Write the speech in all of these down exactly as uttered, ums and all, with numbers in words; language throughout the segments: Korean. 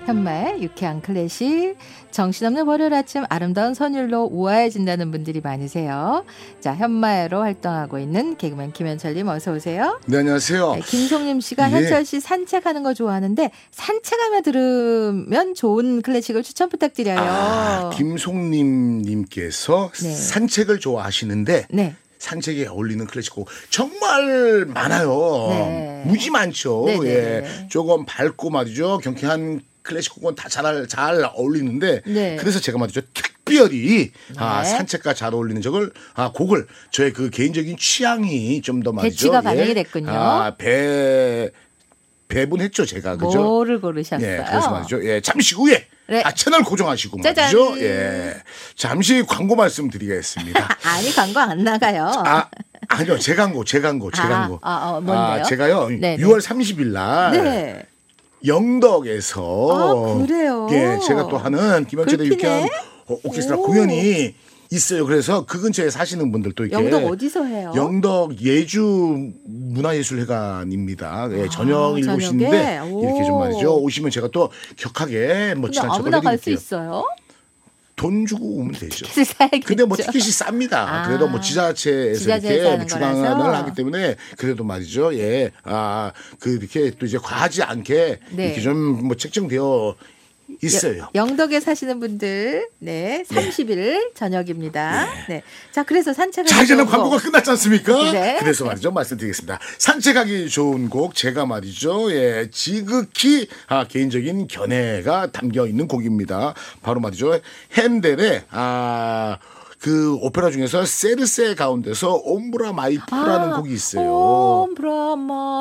현마의 유쾌한 클래식. 정신없는 월요일 아침 아름다운 선율로 우아해진다는 분들이 많으세요. 자, 현마애로 활동하고 있는 개그맨 김현철님 어서 오세요. 네, 안녕하세요. 네, 김송림 씨가 예. 현철 씨 산책하는 거 좋아하는데 산책하며 들으면 좋은 클래식을 추천 부탁드려요. 아, 김송림 님께서 네. 산책을 좋아하시는데 네. 산책에 어울리는 클래식곡 정말 많아요. 네. 무지 많죠. 예. 조금 밝고 말이죠. 경쾌한 클래식곡은 다 잘 잘 어울리는데 네. 그래서 제가 말이죠. 특별히 네. 아, 산책과 잘 어울리는 적을 아, 곡을 저의 그 개인적인 취향이 좀 더 말이죠. 배치가 반영이 됐군요. 아, 배 배분했죠, 제가. 그죠? 뭐를 고르셨어요? 예, 그래서 말이죠. 예, 잠시 후에 네. 아, 채널 고정하시고 짜잔. 말이죠. 예. 잠시 광고 말씀드리겠습니다. 아니, 광고 안 나가요. 아, 아니요. 제 광고, 제 광고, 제 광고. 아, 아, 어, 뭔데요? 아, 제가요. 네네. 유월 삼십일 날 네. 영덕에서 아, 그래요? 예, 제가 또 하는 김현철의 유쾌한 오케스트라 오. 공연이 있어요. 그래서 그 근처에 사시는 분들도 이렇게 영덕 어디서 해요? 영덕 예주 문화예술회관입니다. 예, 저녁 일곱 시인데 이렇게 좀 말이죠. 오시면 제가 또 격하게 뭐 지난 척을 해드릴게요. 아무나 갈 수 있어요? 돈 주고 오면 되죠. 티켓을 사야겠죠. 근데 뭐 티켓이 쌉니다. 아, 그래도 뭐 지자체에서 이렇게 주관을 하기 때문에 그래도 말이죠. 예, 아, 그 이렇게 또 이제 과하지 않게 네. 이렇게 좀 뭐 책정되어 있어요. 영덕에 사시는 분들, 네, 삼십 일 네. 저녁입니다. 네. 네. 자, 그래서 산책하기 자, 이제는 광고가 끝났지 않습니까? 네. 그래서 말이죠. 말씀드리겠습니다. 산책하기 좋은 곡, 제가 말이죠. 예, 지극히 아, 개인적인 견해가 담겨 있는 곡입니다. 바로 말이죠. 핸델의, 아, 그 오페라 중에서 세르세 가운데서 옴브라 마이프라는 아, 곡이 있어요. 옴브라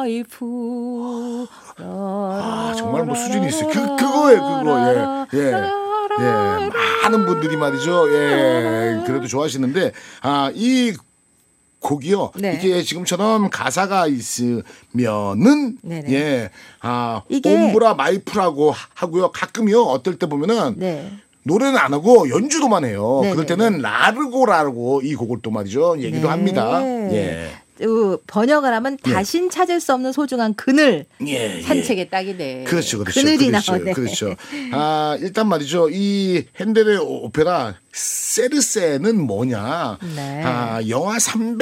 마이프. 아, 정말 뭐 수준이 있어요. 그, 그거예요, 그거. 예, 예. 예. 많은 분들이 말이죠. 예. 그래도 좋아하시는데, 아, 이 곡이요. 네. 이게 지금처럼 가사가 있으면은, 네네. 예. 아, 이게... 옴브라 마이프라고 하고요. 가끔요. 어떨 때 보면은, 네. 노래는 안 하고 연주도만 해요. 네네. 그럴 때는 라르고라고 이 곡을 또 말이죠. 얘기도 네. 합니다. 예. 번역을 하면 다신 예. 찾을 수 없는 소중한 그늘 예, 산책의 예. 딱이네. 그렇죠, 그렇죠. 그늘이 그렇죠, 나오네. 그렇죠. 아, 일단 말이죠. 이 핸델의 오페라 세르세는 뭐냐? 네. 아, 영화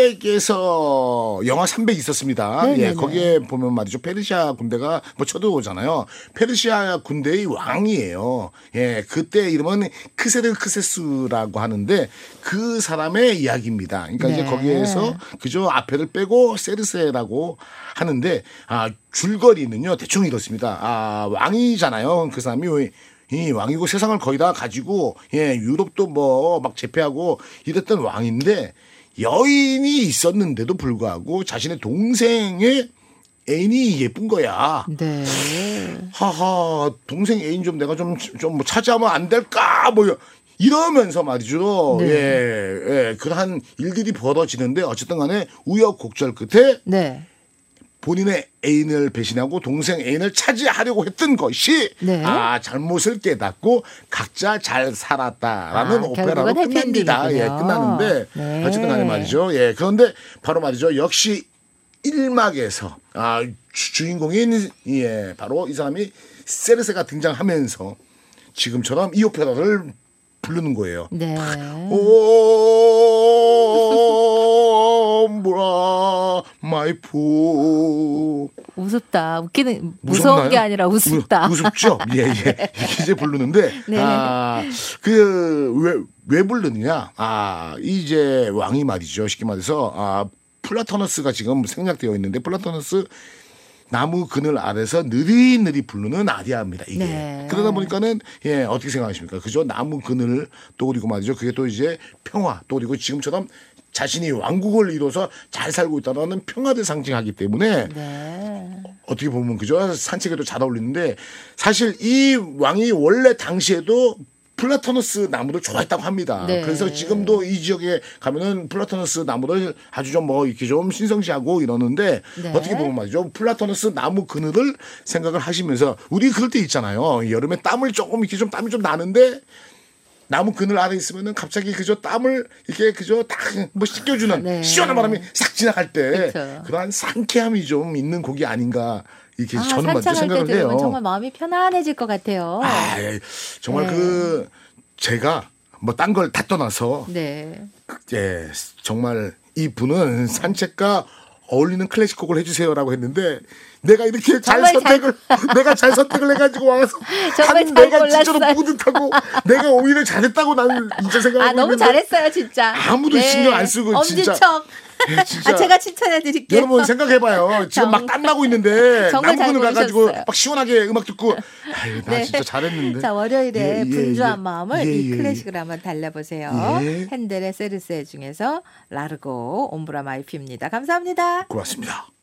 삼백에서 영화 삼백 있었습니다. 네네네. 예, 거기에 보면 말이죠. 페르시아 군대가 뭐 쳐들어오잖아요. 페르시아 군대의 왕이에요. 예, 그때 이름은 크세르크세스라고 하는데 그 사람의 이야기입니다. 그러니까 네. 이제 거기에서 그저 앞에를 빼고 세르세라고 하는데 아, 줄거리는요 대충 이렇습니다. 아, 왕이잖아요. 그 사람이 이 왕이고 세상을 거의 다 가지고 예, 유럽도 뭐 막 제패하고 이랬던 왕인데 여인이 있었는데도 불구하고 자신의 동생의 애인이 예쁜 거야. 네. 하하, 동생 애인 좀 내가 좀 좀 뭐 차지하면 안 될까 뭐. 이러면서 말이죠. 네. 예, 예, 그러한 일들이 벌어지는데 어쨌든 간에 우여곡절 끝에 네. 본인의 애인을 배신하고 동생 애인을 차지하려고 했던 것이 네. 아, 잘못을 깨닫고 각자 잘 살았다라는 아, 오페라로 끝납니다. 예, 끝나는데 네. 어쨌든 간에 말이죠. 예, 그런데 바로 말이죠. 역시 일 막에서 아, 주, 주인공인 예, 바로 이 사람이 세르세가 등장하면서 지금처럼 이 오페라를 부르는 거예요. 네. 오, 뭐라, 마이프. 우습다. 웃기는, 무서운 무섭나요? 게 아니라 우습다. 우, 우습죠? 예, 예. 이렇게 이제 부르는데, 네. 아, 그, 왜, 왜 부르느냐? 아, 이제 왕이 말이죠. 쉽게 말해서, 아, 플라토너스가 지금 생략되어 있는데, 플라토너스 나무 그늘 아래서 느릿느릿 부르는 아리아입니다. 이게 네. 그러다 보니까는 예 어떻게 생각하십니까? 그죠? 나무 그늘 또 그리고 말이죠. 그게 또 이제 평화 또 그리고 지금처럼 자신이 왕국을 이뤄서 잘 살고 있다는 평화를 상징하기 때문에 네. 어떻게 보면 그죠? 산책에도 잘 어울리는데 사실 이 왕이 원래 당시에도 플라토너스 나무를 좋아했다고 합니다. 네. 그래서 지금도 이 지역에 가면은 플라토너스 나무를 아주 좀 뭐 이렇게 좀 신성시하고 이러는데 네. 어떻게 보면 말이죠. 플라토너스 나무 그늘을 생각을 하시면서 우리 그럴 때 있잖아요. 여름에 땀을 조금 이렇게 좀 땀이 좀 나는데 나무 그늘 아래 있으면은 갑자기 그저 땀을 이렇게 그저 딱 뭐 씻겨주는 네. 시원한 바람이 싹 지나갈 때 그쵸. 그러한 상쾌함이 좀 있는 곡이 아닌가 이렇게 아, 저는 먼저 산책할 때 생각을 들으면 해요. 정말 마음이 편안해질 것 같아요. 아, 정말 네. 그 제가 뭐 딴 걸 다 떠나서 네. 예, 정말 이 분은 산책과 어울리는 클래식곡을 해주세요라고 했는데 내가 이렇게 잘 정말 선택을 내가 잘 선택을 해가지고 와서 정말 한 잘 내가 진짜로 골랐어요. 뿌듯하고 내가 오히려 잘했다고 나는 진짜 생각하고 아, 너무 있는데 잘했어요, 진짜. 아무도 신경 안 쓰고 진짜. 엄지척. 예, 진짜. 아, 제가 칭찬해 드릴게요. 여러분 생각해봐요. 지금 막 땀나고 있는데 정말 잘 남군을 가가지고 고르셨어요. 막 시원하게 음악 듣고 아유 나 네. 진짜 잘했는데. 자, 월요일에 예, 예, 분주한 예. 마음을 예, 이 예, 클래식을 한번 달래보세요. 예. 핸델의 세르세 중에서 라르고 옴브라 마이피입니다. 감사합니다. 고맙습니다.